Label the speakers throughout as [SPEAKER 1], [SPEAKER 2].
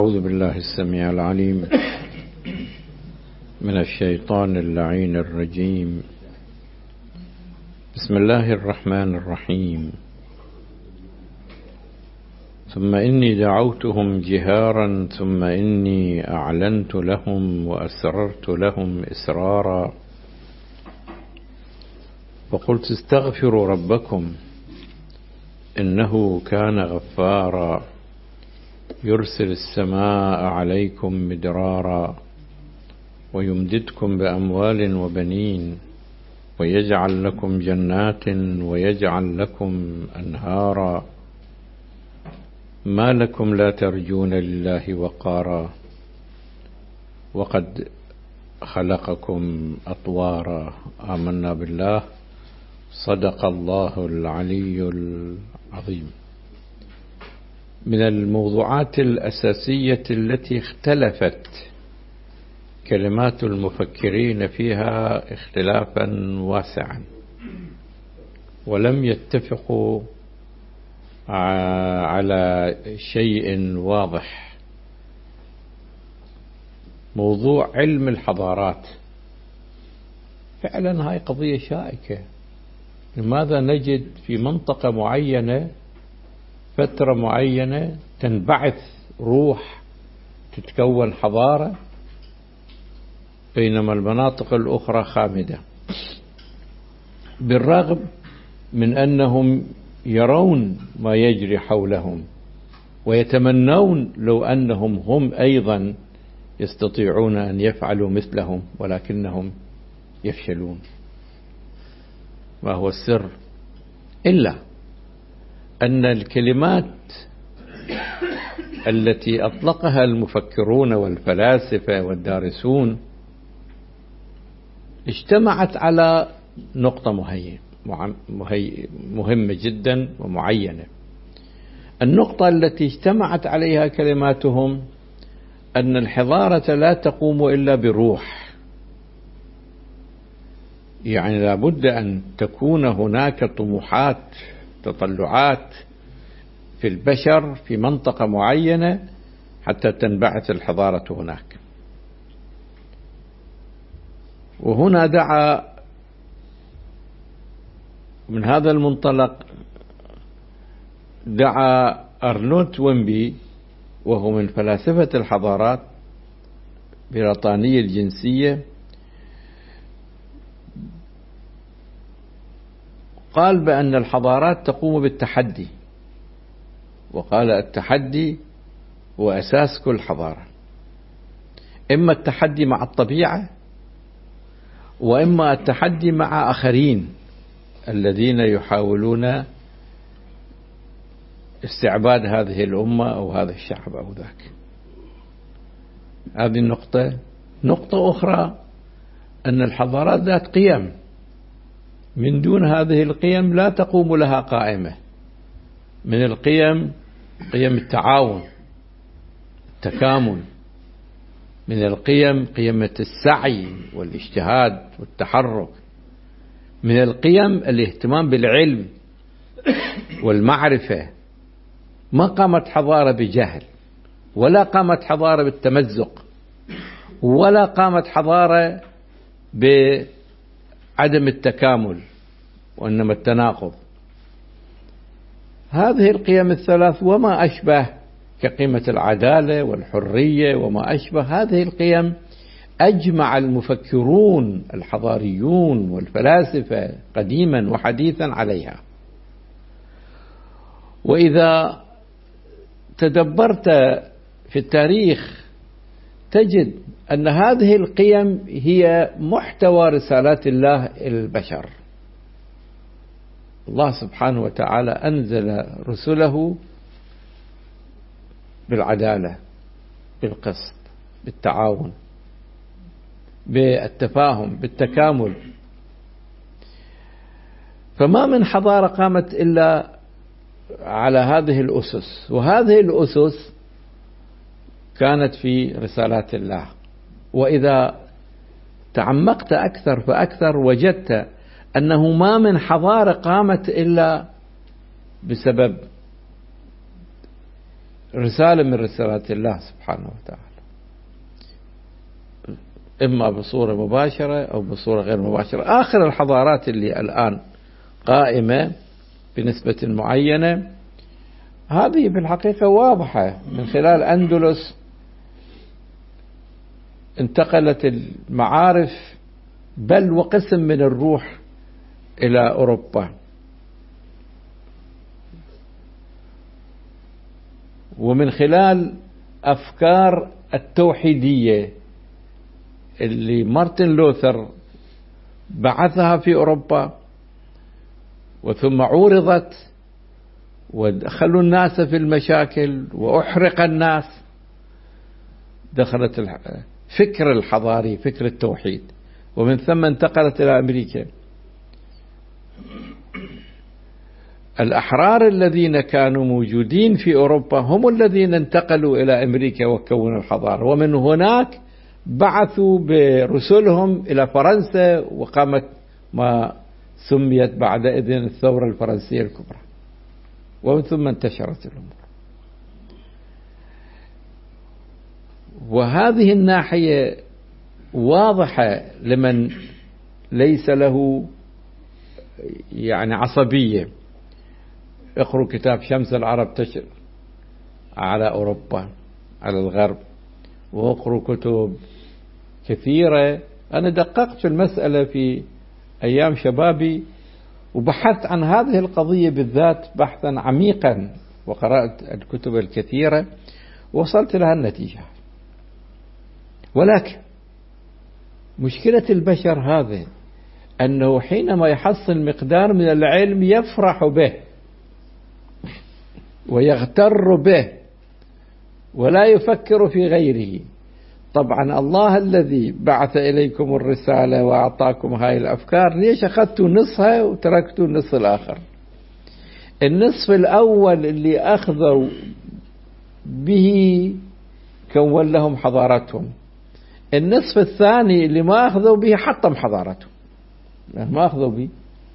[SPEAKER 1] أعوذ بالله السميع العليم من الشيطان اللعين الرجيم. بسم الله الرحمن الرحيم. ثم إني دعوتهم جهارا ثم إني أعلنت لهم وأسررت لهم إسرارا وقلت استغفروا ربكم إنه كان غفارا يرسل السماء عليكم مدرارا ويمددكم بأموال وبنين ويجعل لكم جنات ويجعل لكم أنهارا ما لكم لا ترجون لله وقارا وقد خلقكم أطوارا. آمنا بالله. صدق الله العلي العظيم. من الموضوعات الأساسية التي اختلفت كلمات المفكرين فيها اختلافا واسعا ولم يتفقوا على شيء واضح، موضوع علم الحضارات. فعلا هاي قضية شائكة. لماذا نجد في منطقة معينة فترة معينة تنبعث روح تتكون حضارة بينما المناطق الأخرى خامدة، بالرغم من أنهم يرون ما يجري حولهم ويتمنون لو أنهم هم أيضا يستطيعون أن يفعلوا مثلهم ولكنهم يفشلون. ما هو السر؟ إلا أن الكلمات التي أطلقها المفكرون والفلاسفة والدارسون اجتمعت على نقطة مهمة جدا ومعينة. النقطة التي اجتمعت عليها كلماتهم أن الحضارة لا تقوم إلا بروح، يعني لابد أن تكون هناك طموحات تطلعات في البشر في منطقة معينة حتى تنبعث الحضارة هناك. وهنا دعا من هذا المنطلق دعا أرنولد توينبي، وهو من فلاسفة الحضارات بريطانية الجنسية، قال بأن الحضارات تقوم بالتحدي، وقال التحدي هو أساس كل حضارة، إما التحدي مع الطبيعة وإما التحدي مع آخرين الذين يحاولون استعباد هذه الأمة أو هذا الشعب أو ذاك. هذه النقطة. نقطة أخرى أن الحضارات ذات قيم، من دون هذه القيم لا تقوم لها قائمة. من القيم قيم التعاون، التكامل. من القيم قيمة السعي والاجتهاد والتحرك. من القيم الاهتمام بالعلم والمعرفة. ما قامت حضارة بجهل، ولا قامت حضارة بالتمزق، ولا قامت حضارة بعدم التكامل وإنما التناقض. هذه القيم الثلاث وما أشبه كقيمة العدالة والحرية وما أشبه، هذه القيم أجمع المفكرون الحضاريون والفلاسفة قديما وحديثا عليها. وإذا تدبرت في التاريخ تجد أن هذه القيم هي محتوى رسالات الله إلى البشر. الله سبحانه وتعالى أنزل رسله بالعدالة، بالقسط، بالتعاون، بالتفاهم، بالتكامل. فما من حضارة قامت إلا على هذه الأسس، وهذه الأسس كانت في رسالات الله. وإذا تعمقت أكثر فأكثر وجدت أنه ما من حضارة قامت إلا بسبب رسالة من رسالات الله سبحانه وتعالى، إما بصورة مباشرة أو بصورة غير مباشرة. آخر الحضارات اللي الآن قائمة بنسبة معينة هذه بالحقيقة واضحة، من خلال أندلس انتقلت المعارف بل وقسم من الروح إلى أوروبا، ومن خلال أفكار التوحيدية اللي مارتن لوثر بعثها في أوروبا وثم عورضت ودخلوا الناس في المشاكل وأحرق الناس، دخلت فكر الحضاري، فكر التوحيد، ومن ثم انتقلت إلى أمريكا. الأحرار الذين كانوا موجودين في أوروبا هم الذين انتقلوا إلى أمريكا وكونوا الحضارة، ومن هناك بعثوا برسلهم إلى فرنسا وقامت ما سميت بعدئذ الثورة الفرنسية الكبرى، ومن ثم انتشرت الأمور. وهذه الناحية واضحة لمن ليس له يعني عصبية. اقروا كتاب شمس العرب تشر على أوروبا، على الغرب، واقروا كتب كثيرة. أنا دققت في المسألة في أيام شبابي وبحثت عن هذه القضية بالذات بحثا عميقا، وقرأت الكتب الكثيرة ووصلت لها النتيجة. ولكن مشكلة البشر هذا أنه حينما يحصل مقدار من العلم يفرح به ويغتر به ولا يفكر في غيره. طبعا الله الذي بعث إليكم الرسالة وأعطاكم هاي الأفكار، ليش أخذتوا نصها وتركتوا النصف الآخر؟ النصف الأول اللي أخذوا به كون لهم حضارتهم، النصف الثاني اللي ما أخذوا به حطم حضارتهم، ما أخذوا به.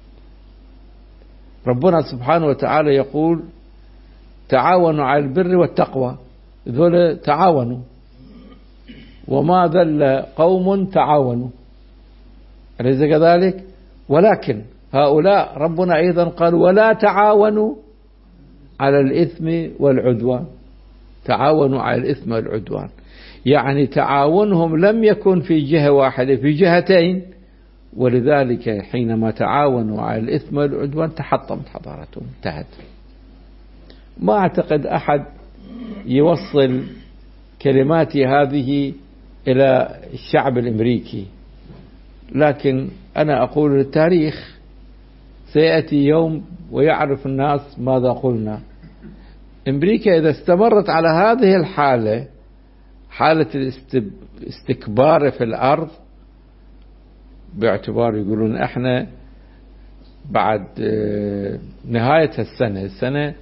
[SPEAKER 1] ربنا سبحانه وتعالى يقول تعاونوا على البر والتقوى، ذول تعاونوا، وما ذل قوم تعاونوا، أليس كذلك؟ ولكن هؤلاء ربنا أيضا قال ولا تعاونوا على الإثم والعدوان، تعاونوا على الإثم والعدوان، يعني تعاونهم لم يكن في جهة واحدة، في جهتين، ولذلك حينما تعاونوا على الإثم والعدوان تحطمت حضارتهم، انتهت. ما أعتقد أحد يوصل كلماتي هذه إلى الشعب الأمريكي، لكن أنا أقول التاريخ سيأتي يوم ويعرف الناس ماذا قلنا. أمريكا إذا استمرت على هذه الحالة، حالة الاستكبار في الأرض، باعتبار يقولون احنا بعد نهاية السنة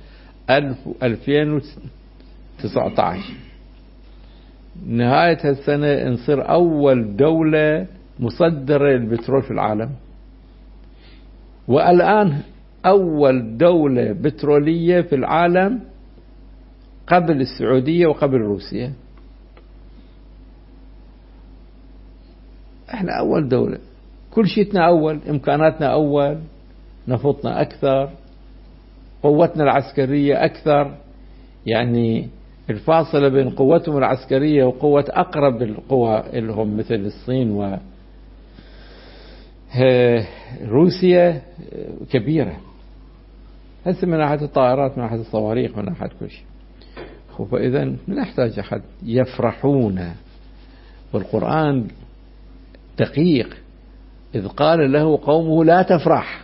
[SPEAKER 1] 2019 نهاية السنة نصير أول دولة مصدرة للبترول في العالم، والآن أول دولة بترولية في العالم قبل السعودية وقبل روسيا. احنا أول دولة، كل شيءنا أول، إمكاناتنا أول، نفطنا أكثر، قوتنا العسكرية أكثر، يعني الفاصلة بين قوتهم العسكرية وقوة أقرب القوى اللي هم مثل الصين وروسيا كبيرة، هسه من ناحية الطائرات، من ناحية الصواريخ، من ناحية كل شيء. فإذا لا نحتاج أحد يفرحون. والقرآن دقيق، إذ قال له قومه لا تفرح،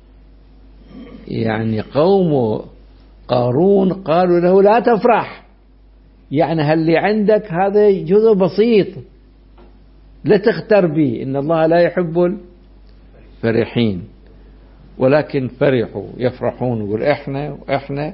[SPEAKER 1] يعني قوم قارون قالوا له لا تفرح، يعني هل عندك هذا جزء بسيط لا تختر به، إن الله لا يحب الفرحين. ولكن فرحوا، يفرحون، يقول إحنا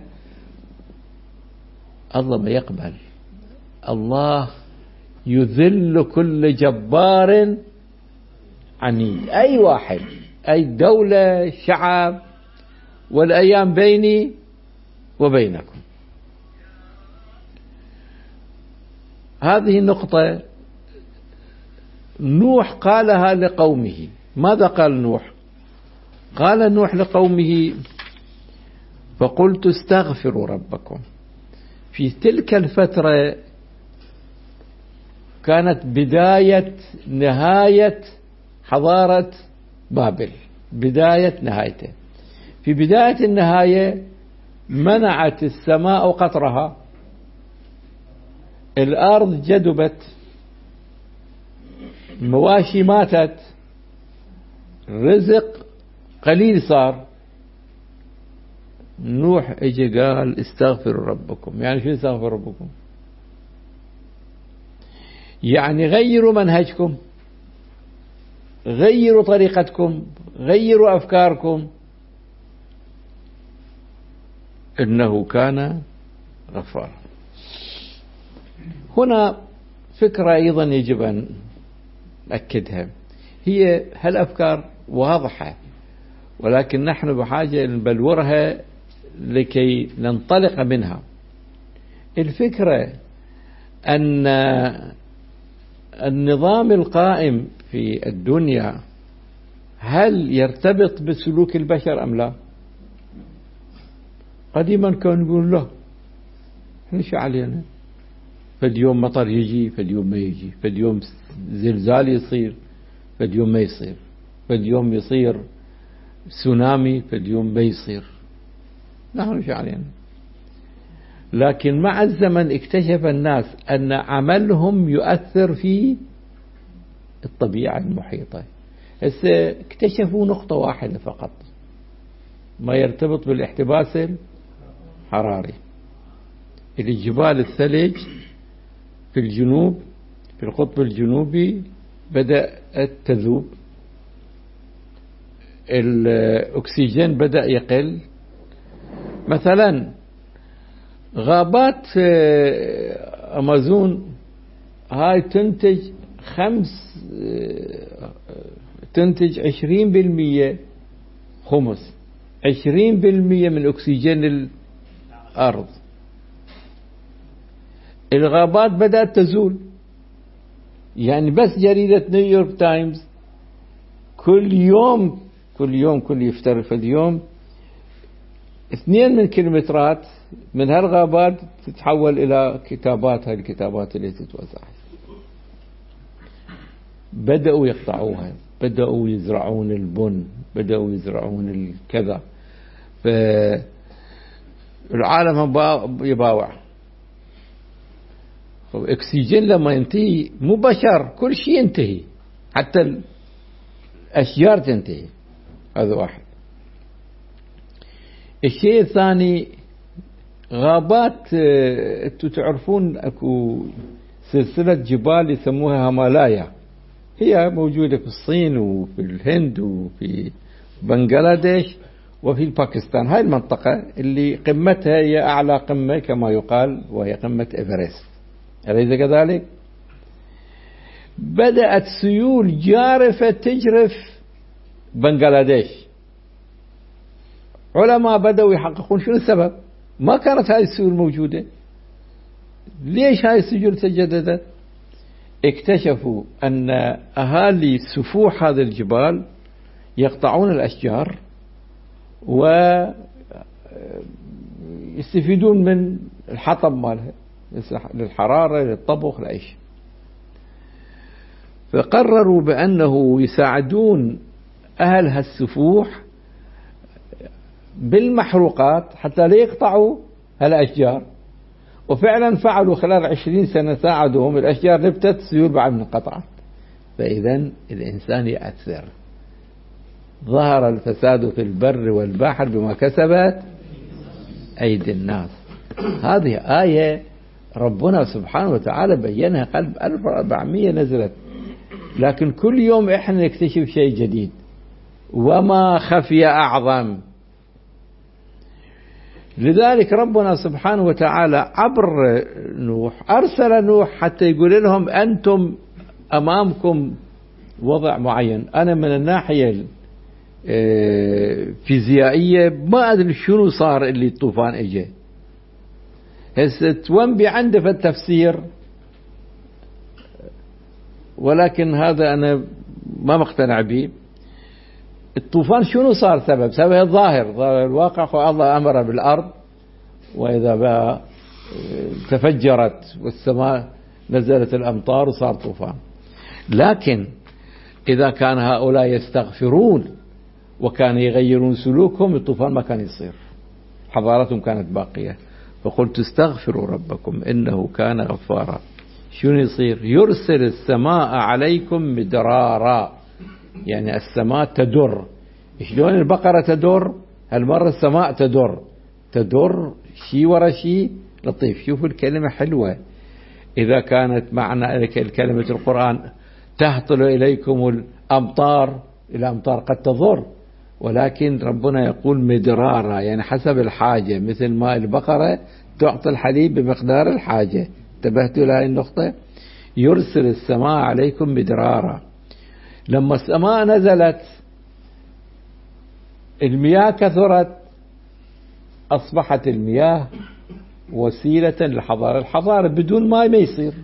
[SPEAKER 1] الله ما يقبل. الله يذل كل جبار عنيد، أي واحد، أي دولة، شعب، والأيام بيني وبينكم. هذه النقطة نوح قالها لقومه. ماذا قال نوح؟ قال نوح لقومه: فقلت استغفروا ربكم. في تلك الفترة كانت بداية نهاية حضارة بابل، بداية نهايته. في بداية النهاية منعت السماء قطرها، الأرض جدبت، المواشي ماتت، رزق قليل صار. نوح اجى قال استغفروا ربكم. يعني شو استغفروا ربكم؟ يعني غيروا منهجكم، غيروا طريقتكم، غيروا أفكاركم، إنه كان غفارا. هنا فكرة أيضا يجب أن نأكدها، هي هالأفكار واضحة، ولكن نحن بحاجة نبلورها لكي ننطلق منها. الفكرة أن النظام القائم في الدنيا هل يرتبط بسلوك البشر أم لا؟ قديما كانوا يقول لا، احنا شو علينا؟ فاليوم مطر يجي، فاليوم ما يجي، فاليوم زلزال يصير، فاليوم ما يصير، فاليوم يصير سونامي، فاليوم ما يصير، نحن شو علينا؟ لكن مع الزمن اكتشف الناس أن عملهم يؤثر في الطبيعة المحيطة. هسه اكتشفوا نقطة واحدة فقط، ما يرتبط بالاحتباس الحراري. الجبال الثلج في الجنوب، في القطب الجنوبي بدأت تذوب، الأكسجين بدأ يقل. مثلا غابات أمازون هاي تنتج 20% خمس، 20% من أكسجين الأرض. الغابات بدأت تزول. يعني بس جريدة نيويورك تايمز كل يفتر في اليوم 2 من كيلومترات من هالغابات تتحول إلى كتابات، هاي الكتابات اللي تتوزع. بدأوا يقطعوها، بدأوا يزرعون البن، بدأوا يزرعون الكذا، فالعالم يباوع. اكسجين لما ينتهي مو بشر، كل شيء ينتهي، حتى الأشجار تنتهي. هذا واحد. الشيء الثاني، غابات، انتم تعرفون اكو سلسلة جبال يسموها هيمالايا، هي موجودة في الصين وفي الهند وفي بنغلاديش وفي باكستان. هاي المنطقة اللي قمتها هي أعلى قمة كما يقال، وهي قمة إيفرست، أليس كذلك؟ بدأت سيول جارفة تجرف بنغلاديش. علماء بدأوا يحققون شنو السبب، ما كانت هاي السيول موجودة، ليش هاي السيول تجددت؟ اكتشفوا أن أهالي سفوح هذه الجبال يقطعون الأشجار ويستفيدون من الحطب مالها للحرارة، للطبخ، لأيش. فقرروا بأنه يساعدون أهل هالسفوح بالمحروقات حتى لا يقطعوا هالأشجار. وفعلا فعلوا، خلال 20 سنة ساعدوهم، الأشجار نبتت، السيول بعد انقطعت. فإذا الإنسان يأثر. ظهر الفساد في البر والبحر بما كسبت أيدي الناس. هذه آية ربنا سبحانه وتعالى بينها قبل 1400 نزلت، لكن كل يوم إحنا نكتشف شيء جديد. وما خفي أعظم. لذلك ربنا سبحانه وتعالى عبر نوح أرسل نوح حتى يقول لهم أنتم أمامكم وضع معين. أنا من الناحية الفيزيائية ما أدري شنو صار اللي الطوفان إجا. هسه تونبي عنده في التفسير ولكن هذا أنا ما مقتنع به. الطوفان شنو صار سبب الظاهر الواقع، الله أمر بالأرض وإذا بقى تفجرت والسماء نزلت الأمطار وصار طوفان. لكن إذا كان هؤلاء يستغفرون وكان يغيرون سلوكهم الطوفان ما كان يصير، حضارتهم كانت باقية. فقلت استغفروا ربكم إنه كان غفارا. شنو يصير؟ يرسل السماء عليكم مدرارا، يعني السماء تدر. شلون البقرة تدر؟ هالمرة السماء تدر شيء ورا شيء لطيف. شوفوا الكلمة حلوة. إذا كانت معنى كلمة القرآن تهطل إليكم الأمطار قد تضر، ولكن ربنا يقول مدرارا، يعني حسب الحاجة، مثل ما البقرة تعطي الحليب بمقدار الحاجة. انتبهتوا لهذه النقطة؟ يرسل السماء عليكم مدرارا. لما السماء نزلت المياه كثرت، أصبحت المياه وسيلة للحضارة. الحضارة بدون ماء ما يصير.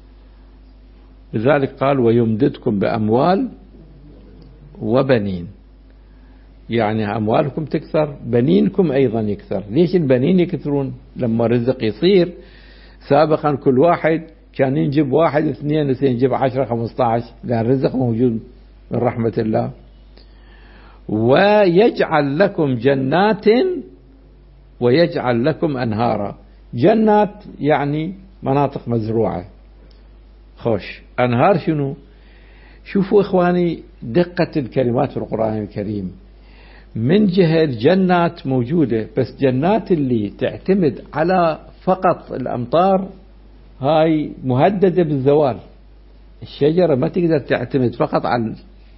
[SPEAKER 1] لذلك قال ويمددكم بأموال وبنين، يعني أموالكم تكثر، بنينكم أيضا يكثر. ليش البنين يكثرون؟ لما رزق يصير. سابقا كل واحد كان ينجب 1 2 ينجب 10 15، لأن الرزق موجود من رحمة الله. ويجعل لكم جنات ويجعل لكم أنهارا. جنات يعني مناطق مزروعة، خوش. أنهار شنو؟ شوفوا إخواني دقة الكلمات في القرآن الكريم. من جهة جنات موجودة، بس جنات اللي تعتمد على فقط الأمطار هاي مهددة بالزوال. الشجرة ما تقدر تعتمد فقط على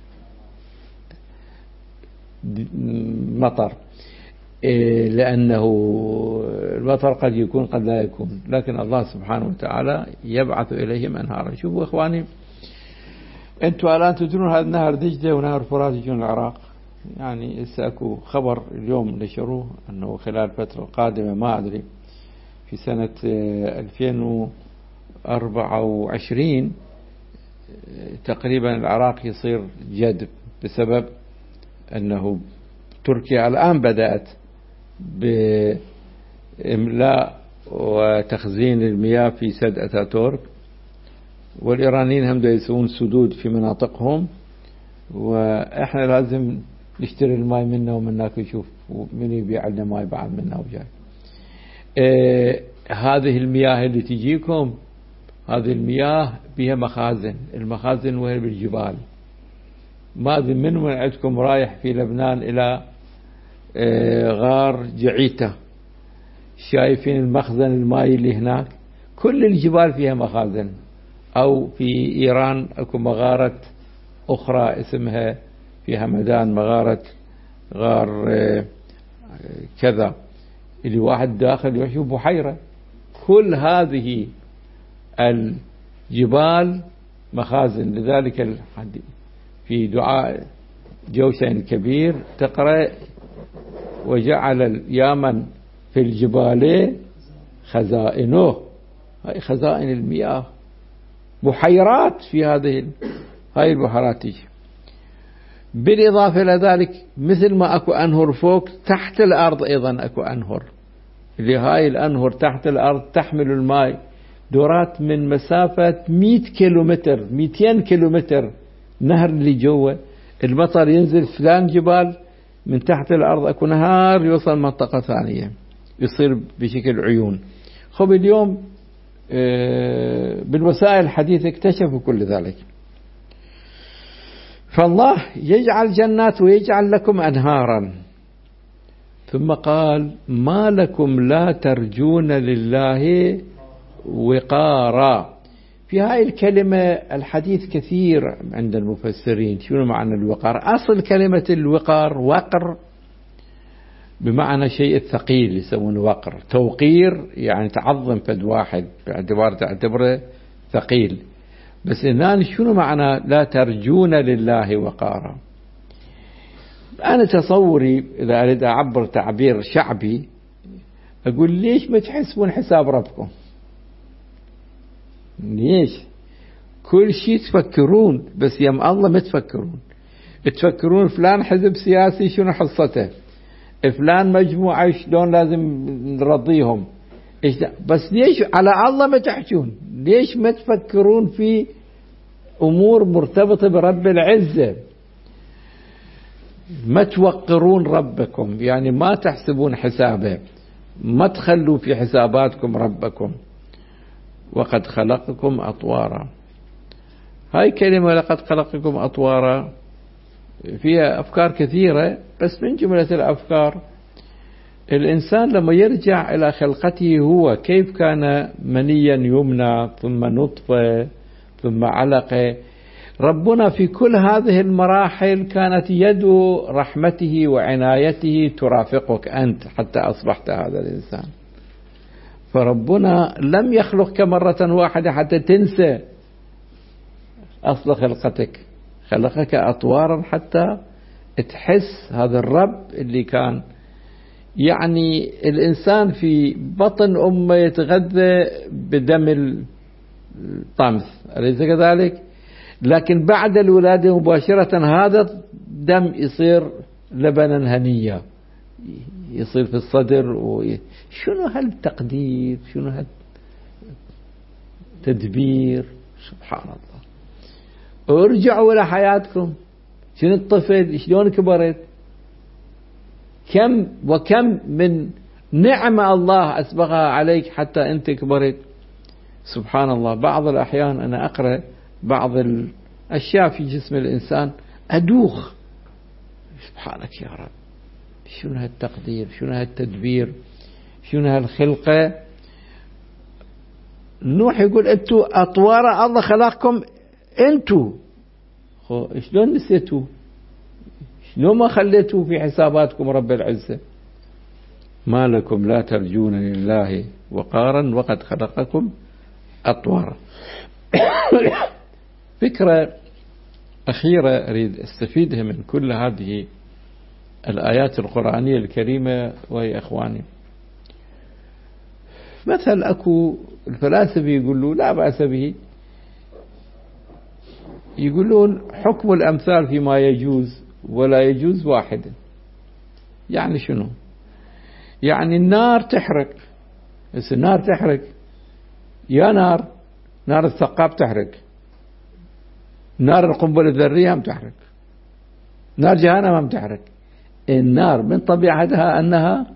[SPEAKER 1] المطر، لأنه المطر قد يكون قد لا يكون، لكن الله سبحانه وتعالى يبعث إليهم أنهارا. شوفوا إخواني، أنتم الآن تدرون هذا نهر دجلة ونهر فرات يجون العراق. يعني اكو خبر اليوم نشروه أنه خلال الفترة القادمة، ما أدري، في سنة 2024 تقريبا العراق يصير جدب، بسبب أنه تركيا الآن بدأت بإملاء وتخزين المياه في سد أتاتورك، والإيرانيين هم يسوون سدود في مناطقهم، وإحنا لازم نشتري الماء منا ومناك، يشوف من يبيع لنا ماء بعد منا وجاي. هذه المياه اللي تجيكم، هذه المياه بها مخازن. المخازن وهي بالجبال. ما أدري من عندكم رايح في لبنان إلى غار جعيتة، شايفين المخزن المائي اللي هناك؟ كل الجبال فيها مخازن. أو في إيران أكو مغارة أخرى اسمها في همدان، مغارة غار كذا، اللي واحد داخل يشوف بحيرة. كل هذه الجبال مخازن. لذلك في دعاء جوشن الكبير تقرأ وجعل اليمن في الجبال خزائنه. هاي خزائن المياه، بحيرات في هاي البحيرات تيجي. بالإضافة إلى ذلك، مثل ما أكو أنهر فوق، تحت الأرض أيضا أكو أنهر، اللي هاي الأنهر تحت الأرض تحمل الماء دورات من مسافة 100 كيلومتر 200 كيلومتر. نهر اللي جوا المطر ينزل فلان جبال، من تحت الأرض أكو نهار يوصل منطقة ثانية، يصير بشكل عيون. خب اليوم بالوسائل الحديثة اكتشفوا كل ذلك. فالله يجعل جنات ويجعل لكم أنهارا. ثم قال ما لكم لا ترجون لله وقارا. في هاي الكلمة الحديث كثير عند المفسرين. شنو معنى الوقار؟ أصل كلمة الوقار وقر بمعنى شيء الثقيل، يسمونه وقر. توقير يعني تعظم فد واحد باعتبار تعتبره ثقيل. بس الآن شنو معنى لا ترجون لله وقارا؟ أنا تصوري إذا أريد أعبر تعبير شعبي أقول ليش ما تحسبون حساب ربكم؟ ليش كل شيء تفكرون، بس يم الله ما تفكرون فلان حزب سياسي شنو حصته، فلان مجموعة شلون لازم نرضيهم، بس ليش على الله ما تحجون؟ ليش ما تفكرون في أمور مرتبطة برب العزة؟ ما توقرون ربكم، يعني ما تحسبون حسابه، ما تخلوا في حساباتكم ربكم. وقد خلقكم أطوارا، هاي كلمة لقد خلقكم أطوارا فيها أفكار كثيرة، بس من جملة الأفكار الإنسان لما يرجع إلى خلقته هو كيف كان منيا يمنى ثم نطفة ثم علقة. ربنا في كل هذه المراحل كانت يد رحمته وعنايته ترافقك أنت حتى أصبحت هذا الإنسان. فربنا لم يخلقك مرة واحدة حتى تنسى أصل خلقتك، خلقك أطوارا حتى تحس هذا الرب اللي كان. يعني الإنسان في بطن أمه يتغذى بدم الطمث، أليس كذلك؟ لكن بعد الولادة مباشرة هذا الدم يصير لبنا هنيا، يصير في الصدر. شنو هالتقدير، شنو هالتدبير، سبحان الله. ارجعوا إلى حياتكم، شنو الطفل شلون كبرت، كم وكم من نعمة الله أسبغها عليك حتى أنت كبرت. سبحان الله. بعض الأحيان أنا أقرأ بعض الأشياء في جسم الإنسان أدوخ، سبحانك يا رب، شنو هالتقدير، شنو هالتدبير، شنو هالخلقة. نوح يقول أنتوا أطوار الله خلقكم أنتوا، شلون نسيتوا، شلون ما خليتوا في حساباتكم رب العزة. ما لكم لا ترجون لله وقارا وقد خلقكم أطوارا. فكرة أخيرة أريد أستفيدها من كل هذه الآيات القرآنية الكريمة، وهي أخواني مثل أكو الفلاسفة يقولوا لا بأس به، يقولون حكم الأمثال فيما يجوز ولا يجوز واحد. يعني شنو؟ يعني النار تحرق، بس النار تحرق، يا نار الثقاب تحرق، نار القنبلة الذرية هم تحرق، نار جهنم هم تحرق. النار من طبيعتها أنها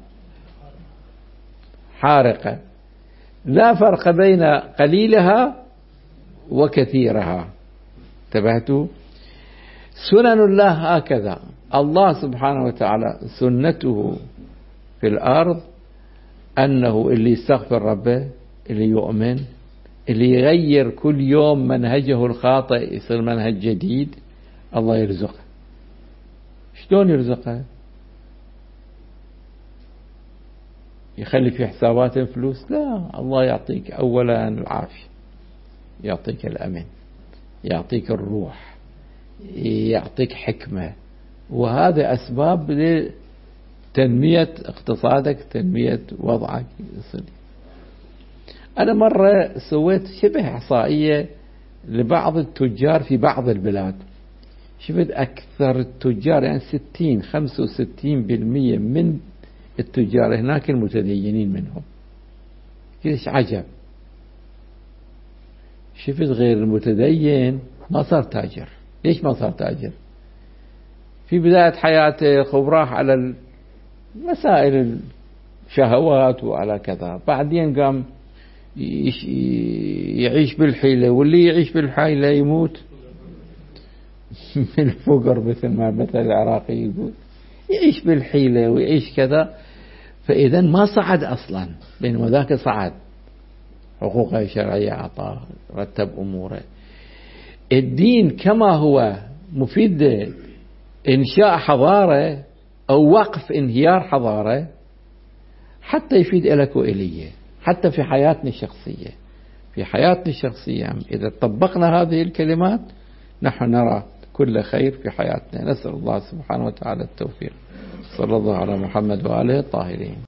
[SPEAKER 1] حارقة، لا فرق بين قليلها وكثيرها. انتبهتوا؟ سنن الله هكذا. الله سبحانه وتعالى سنته في الأرض أنه اللي يستغفر ربه، اللي يؤمن، اللي يغير كل يوم منهجه الخاطئ يصير منهج جديد، الله يرزقه. شلون يرزقه؟ يخلي في حسابات فلوس؟ لا، الله يعطيك أولا العافية، يعطيك الأمن، يعطيك الروح، يعطيك حكمة، وهذا أسباب لتنمية اقتصادك، تنمية وضعك. أنا مرة سويت شبه إحصائية لبعض التجار في بعض البلاد، شفت أكثر التجار يعني 65% من التجار هناك المتدينين منهم. كيش عجب، شفت غير المتدين ما صار تاجر. ليش ما صار تاجر؟ في بداية حياته خبراح على مسائل الشهوات وعلى كذا، بعدين قام يعيش بالحيلة، واللي يعيش بالحيلة يموت من الفقر، مثل ما مثل العراقي يقول، يعيش بالحيلة ويعيش كذا. فإذا ما صعد أصلا، بينما ذاك صعد، حقوقه الشرعية أعطاه، رتب أموره. الدين كما هو مفيد إنشاء حضارة أو وقف انهيار حضارة، حتى يفيد إلك وإلي، حتى في حياتنا الشخصية. في حياتنا الشخصية إذا طبقنا هذه الكلمات نحن نرى كل خير في حياتنا. نسأل الله سبحانه وتعالى التوفيق. صلى الله على محمد وآله الطاهرين.